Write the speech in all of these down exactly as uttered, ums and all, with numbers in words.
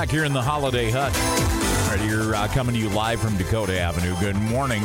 o'clock here in the Holiday Hut. Right here, uh, coming to you live from Dakota Avenue. Good morning.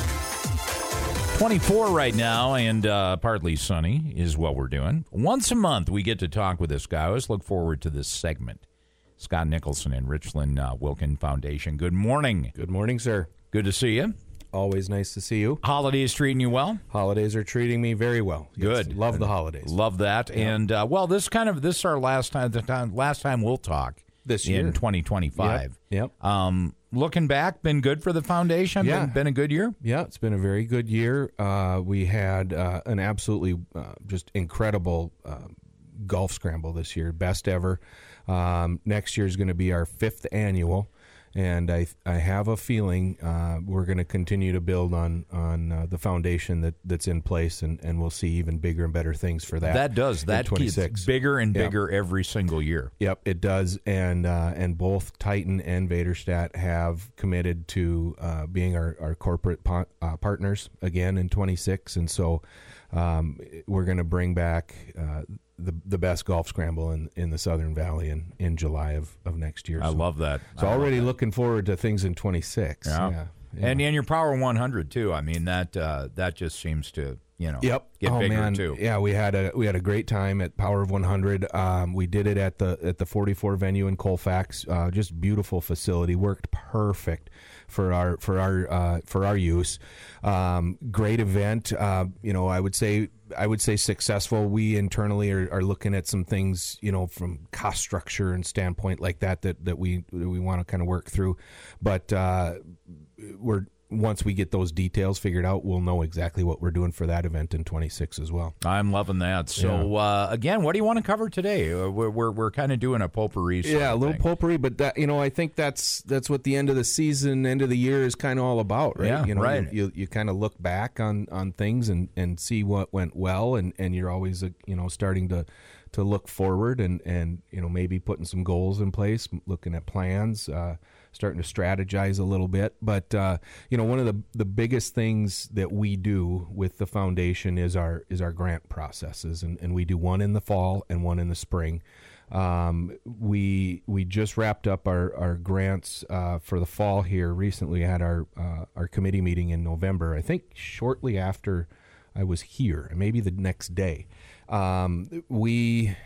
twenty-four right now, and uh, partly sunny is what we're doing. Once a month, we get to talk with this guy. I always look forward to this segment. Scott Nicholson and Richland uh, Wilkin Foundation. Good morning. Good morning, sir. Good to see you. Always nice to see you. Holidays treating you well? Holidays are treating me very well. Good. Yes, love the holidays. Love that. Yeah. And uh, well, this kind of this is our last time. The time last time we'll talk this year in twenty twenty-five. Yep. yep. Um, looking back, been good for the foundation. Yeah. Been, been a good year. Yeah, it's been a very good year. Uh, we had uh, an absolutely uh, just incredible uh, golf scramble this year, best ever. Um, next year is going to be our fifth annual. And I I have a feeling uh, we're going to continue to build on on uh, the foundation that, that's in place, and, and we'll see even bigger and better things for that. That does. That gets bigger and bigger yep. every single year. Yep, it does. And uh, and both Titan and Vaderstad have committed to uh, being our, our corporate po- uh, partners again in twenty-six. And so um, we're going to bring back uh, the the best golf scramble in, in the Southern Valley in, in July of, of next year. I so, love that. So I already love that. looking forward to things in twenty-six. Yeah. yeah, yeah. And and your Power one hundred too. I mean that uh, that just seems to you know yep. get oh, bigger man. too. Yeah, we had a we had a great time at Power of one hundred. Um, we did it at the at the forty-four venue in Colfax. Uh, just beautiful facility. Worked perfect for our for our uh, for our use. Um, great event. Uh, you know, I would say. I would say successful. We internally are, are looking at some things, you know, from cost structure and standpoint like that that, that we that we want to kind of work through. But uh, we're once we get those details figured out, we'll know exactly what we're doing for that event in twenty-six as well. I'm loving that. So yeah. uh, again, what do you want to cover today? Uh, we're we're, we're kind of doing a potpourri. Yeah, a little thing. potpourri, but that you know, I think that's that's what the end of the season, end of the year is kind of all about, right? Yeah, you know, right. You, you, you kind of look back on, on things and, and see what went well, and, and you're always uh, you know starting to. to look forward and, and, you know, maybe putting some goals in place, looking at plans, uh, starting to strategize a little bit. But, uh, you know, one of the, the biggest things that we do with the foundation is our is our grant processes. And, and we do one in the fall and one in the spring. Um, we we just wrapped up our, our grants uh, for the fall here. Recently had our, uh, our committee meeting in November, I think shortly after I was here, maybe the next day. Um, we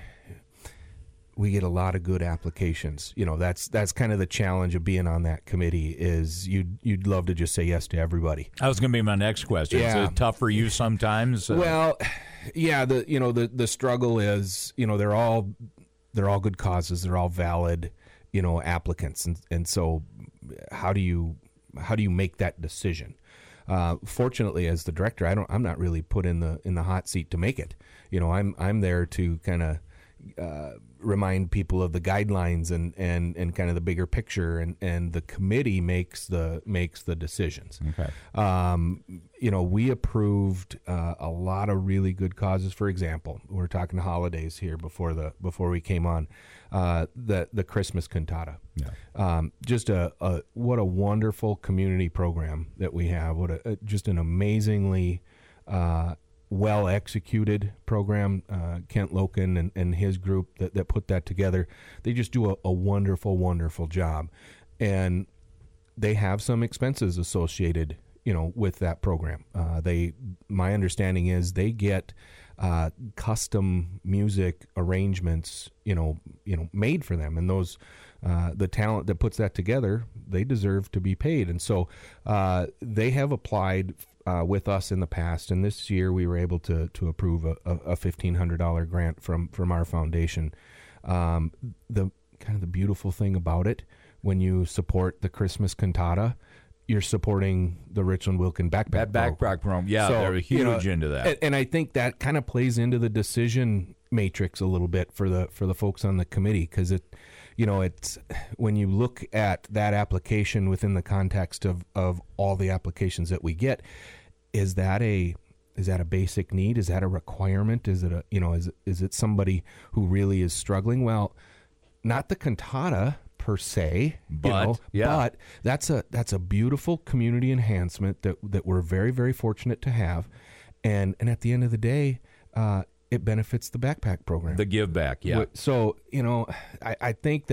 we get a lot of good applications. You know, that's that's kind of the challenge of being on that committee is you'd you'd love to just say yes to everybody. That was going to be my next question. Yeah. Is it tough for you sometimes? Uh, well, yeah. The you know the the struggle is you know they're all they're all good causes. They're all valid you know applicants, and and so how do you how do you make that decision? Uh, fortunately, as the director, I don't. I'm not really put in the in the hot seat to make it. You know, I'm I'm there to kind of uh, remind people of the guidelines and, and, and kind of the bigger picture, and, and the committee makes the makes the decisions. Okay. Um, you know, we approved uh, a lot of really good causes. For example, we're talking holidays here before the before we came on. Uh, the the Christmas cantata, yeah. um, just a, a what a wonderful community program that we have. What a, a just an amazingly uh, well executed program. Uh, Kent Loken and, and his group that, that put that together, they just do a, a wonderful, wonderful job, and they have some expenses associated, you know, with that program. Uh, they, my understanding is they get. Uh, custom music arrangements, you know, you know, made for them, and those, uh, the talent that puts that together, they deserve to be paid, and so uh, they have applied uh, with us in the past, and this year we were able to to approve a, a fifteen hundred dollar grant from from our foundation. Um, the kind of the beautiful thing about it, when you support the Christmas cantata, you're supporting the Richland Wilkin backpack that backpack program. program. Yeah, so, they're huge you know, into that. And, and I think that kind of plays into the decision matrix a little bit for the for the folks on the committee, because it, you know, it's when you look at that application within the context of, of all the applications that we get, is that a is that a basic need? Is that a requirement? Is it a you know is is it somebody who really is struggling? Well, not the cantata per se, but, you know, yeah. but that's a that's a beautiful community enhancement that that we're very very fortunate to have, and and at the end of the day, uh, it benefits the backpack program, the give back. Yeah. So you know, I, I think that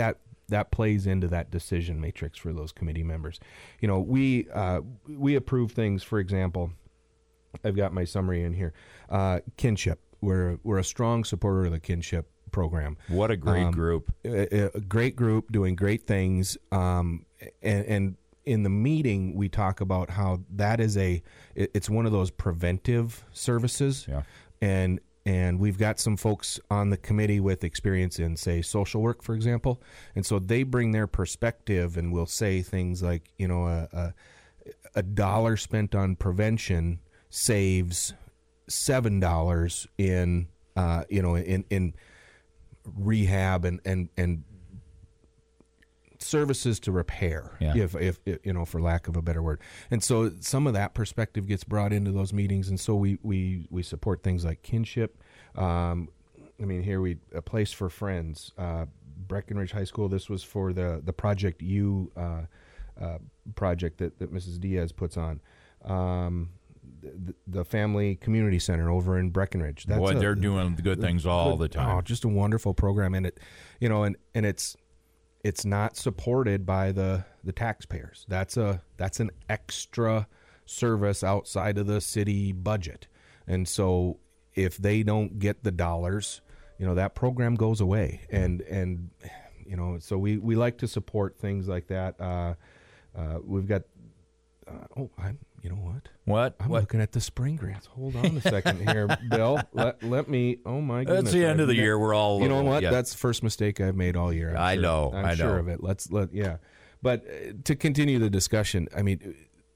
that plays into that decision matrix for those committee members. You know, we uh, we approve things. For example, I've got my summary in here. Uh, kinship. We're we're a strong supporter of the kinship program. What a great um, group! A, a great group doing great things. Um, and, and in the meeting, we talk about how that is a it, it's one of those preventive services. Yeah. And and we've got some folks on the committee with experience in, say, social work, for example. And so they bring their perspective and will say things like, you know, a a, a dollar spent on prevention saves seven dollars in uh, you know in in rehab and and and services to repair, yeah. if, if if you know, for lack of a better word. And so some of that perspective gets brought into those meetings, and so we we we support things like kinship. Um, I mean, here we a place for friends. Uh, Breckenridge High School. This was for the the Project U uh, uh, project that that Missus Diaz puts on. Um, The, the Family Community Center over in Breckenridge. That's Boy, a, they're doing good things all the time. Oh, just a wonderful program, and it, you know, and, and it's it's not supported by the, the taxpayers. That's a that's an extra service outside of the city budget, and so if they don't get the dollars, you know, that program goes away, and and you know, so we, we like to support things like that. Uh, uh, we've got uh, oh, I'm. You know what? What? I'm what? looking at the spring grants. Hold on a second here, Bill. Let, let me. Oh my goodness! That's the end of the year. We're all. You know what? Yeah. That's the first mistake I've made all year. I'm I sure. know. I'm I sure know. of it. Let's let. Yeah, but uh, to continue the discussion, I mean,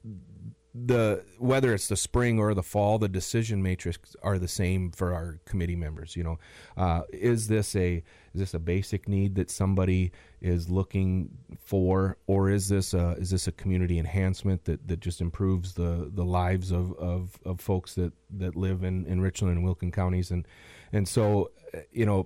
the whether it's the spring or the fall, the decision matrix are the same for our committee members. You know, uh, is this a is this a basic need that somebody is looking for, or is this a, is this a community enhancement that, that just improves the, the lives of, of, of folks that, that live in, in Richland and Wilkin counties, and and so you know,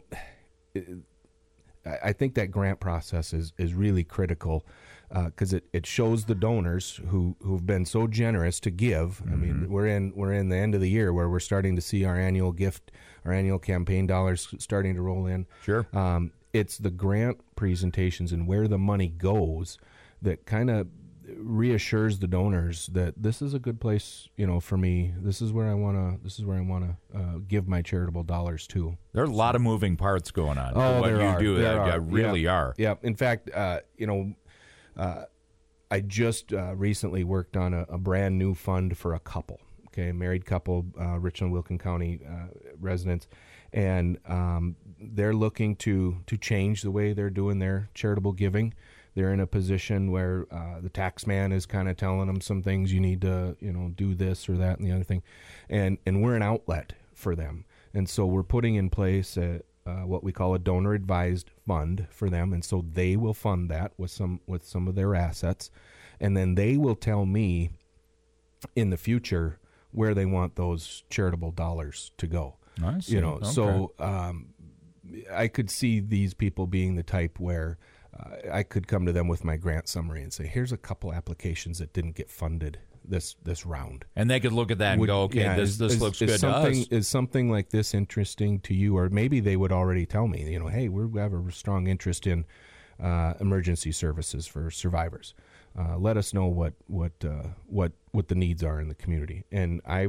I think that grant process is, is really critical because uh, it, it shows the donors who who've been so generous to give. Mm-hmm. I mean, we're in we're in the end of the year where we're starting to see our annual gift, our annual campaign dollars starting to roll in. Sure. Um, it's the grant presentations and where the money goes that kind of reassures the donors that this is a good place, you know, for me. This is where I want to. This is where I want to uh, give my charitable dollars to. There are a lot of moving parts going on. Oh, what there you are. do, there uh, are. really yeah. are. Yeah. In fact, uh, you know, uh, I just uh, recently worked on a, a brand new fund for a couple. Okay, married couple, uh, Richland Wilkin County uh, residents, and um, they're looking to to change the way they're doing their charitable giving. They're in a position where uh, the tax man is kind of telling them some things. You need to, you know, do this or that and the other thing, and and we're an outlet for them. And so we're putting in place a, uh, what we call a donor advised fund for them, and so they will fund that with some with some of their assets, and then they will tell me in the future where they want those charitable dollars to go. I see. You know, Okay. so um, I could see these people being the type where uh, I could come to them with my grant summary and say, "Here's a couple applications that didn't get funded this this round." And they could look at that and Would- go, "Okay, yeah, this is- this is- looks is good to something, us." Is something like this interesting to you? Or maybe they would already tell me, you know, "Hey, we have a strong interest in uh, emergency services for survivors. Uh, let us know what what uh, what what the needs are in the community." And I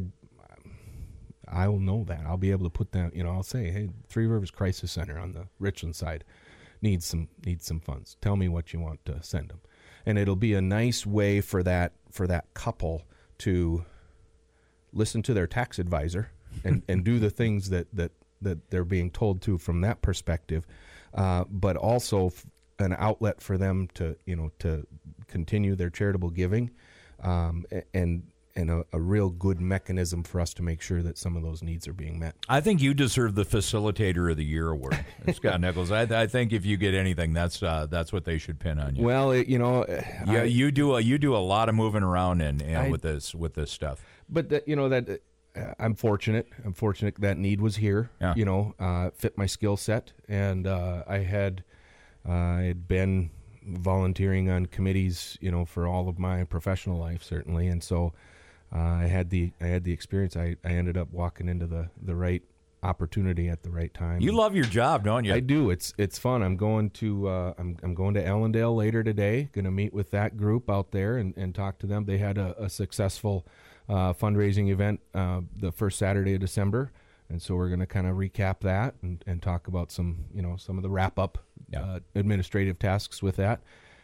I will know that. I'll be able to put that, you know, I'll say, "Hey, Three Rivers Crisis Center on the Richland side needs some needs some funds. Tell me what you want to send them." And it'll be a nice way for that for that couple to listen to their tax advisor and, and do the things that, that, that they're being told to from that perspective, uh, but also f- an outlet for them to, you know, to continue their charitable giving, um, a- and and a, a real good mechanism for us to make sure that some of those needs are being met. I think you deserve the Facilitator of the Year award, Scott Nichols. I, I think if you get anything, that's uh, that's what they should pin on you. Well, it, you know, yeah, I, you do a, you do a lot of moving around and, and I- with this with this stuff. But that, you know, that uh, I'm fortunate. I'm fortunate that need was here. Yeah. You know, uh, fit my skill set, and uh, I had uh, I had been volunteering on committees, you know, for all of my professional life, certainly, and so uh, I had the I had the experience. I, I ended up walking into the the right opportunity at the right time. You love your job, don't you? I do. It's it's fun. I'm going to uh, I'm I'm going to Ellendale later today. Going to meet with that group out there and, and talk to them. They had a, a successful uh, fundraising event uh, the first Saturday of December, and so we're going to kind of recap that and, and talk about some you know some of the wrap up Yeah. uh, administrative tasks with that.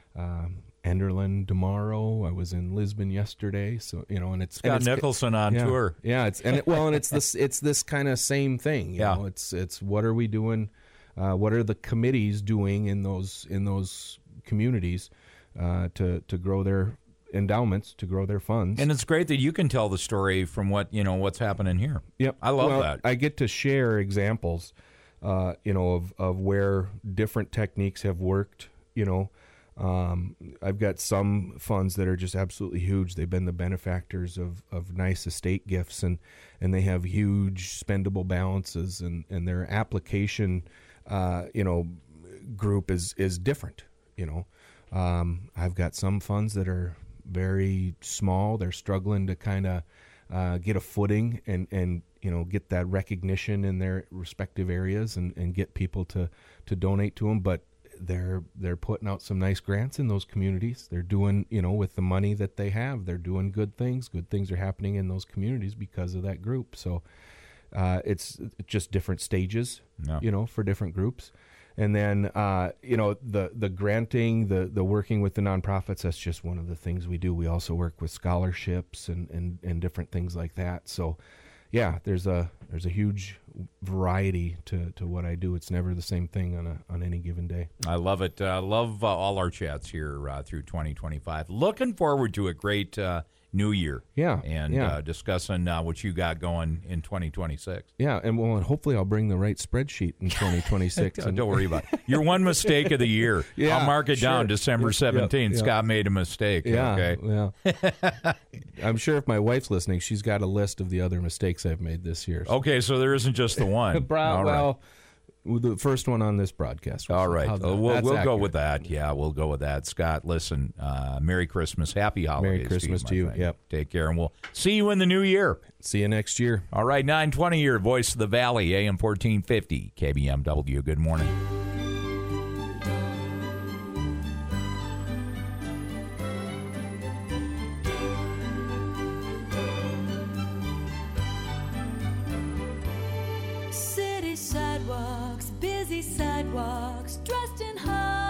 Um, Enderlin tomorrow. I was in Lisbon yesterday, so you know, and it's Scott and it's, Nicholson on yeah, tour. Yeah, it's and it, well, and it's this it's this kind of same thing. You Yeah. know, it's it's what are we doing? Uh, what are the committees doing in those in those communities uh, to to grow their endowments, to grow their funds? And it's great that you can tell the story from what you know what's happening here. Yep, I love well, that. I get to share examples, uh, you know, of of where different techniques have worked. You know. Um, I've got some funds that are just absolutely huge. They've been the benefactors of, of nice estate gifts, and, and they have huge spendable balances, and, and their application, uh, you know, group is, is different. You know, um, I've got some funds that are very small. They're struggling to kind of uh, get a footing and, and you know get that recognition in their respective areas, and, and get people to, to donate to them, but they're they're putting out some nice grants in those communities. They're doing, you know, with the money that they have, they're doing good things. Good things are happening in those communities because of that group. So uh, it's just different stages, No. you know, for different groups. And then, uh, you know, the the granting, the the working with the nonprofits, that's just one of the things we do. We also work with scholarships and, and, and different things like that. So, yeah, there's a there's a huge variety to, to what I do. It's never the same thing on a on any given day. I love it. I uh, love uh, all our chats here uh, through twenty twenty-five. Looking forward to a great uh, new year. Yeah, And yeah. Uh, discussing uh, what you got going in twenty twenty-six. Yeah, and well, and hopefully I'll bring the right spreadsheet in twenty twenty-six. Don't worry about it. Your one mistake of the year. Yeah, I'll mark it sure. down December seventeenth. Yep, yep. Scott made a mistake. Yeah, Okay. yeah. I'm sure if my wife's listening, she's got a list of the other mistakes I've made this year. So. Okay, so there isn't just the one. Bro- All right. well, the first one on this broadcast. was- All right. how's Uh, that? we'll That's we'll go accurate. with that. Yeah, we'll go with that. Scott, listen, uh, Merry Christmas. Happy holidays. Merry Christmas to to you. you. my friend. Yep. Take care, and we'll see you in the new year. See you next year. All right, nine twenty here, Voice of the Valley, A M fourteen fifty, K B M W. Good morning. City sidewalks, busy sidewalks, dressed in high